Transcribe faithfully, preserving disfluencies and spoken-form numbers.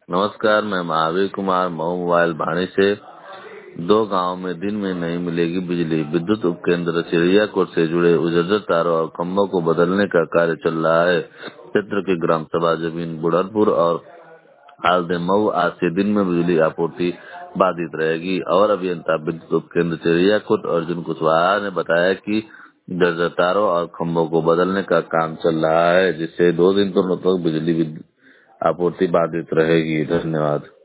नमस्कार, मैं महावीर कुमार मऊ मोबाइल भानी से। दो गांव में दिन में नहीं मिलेगी बिजली। विद्युत उपकेंद्र चिड़ियाकोट से जुड़े उजर तारों और खंभों को बदलने का कार्य चल रहा है। क्षेत्र की ग्राम सभा जमीन बुढ़नपुर और हालदे मऊ आज से दिन में बिजली आपूर्ति बाधित रहेगी। और अभियंता विद्युत उपकेंद्र चिड़ियाकोट अर्जुन कुशवाहा ने बताया कि जर्जर तारों और खंभों को बदलने का काम चल रहा है, जिससे दो दिन तक बिजली आपूर्ति बाधित रहेगी। धन्यवाद।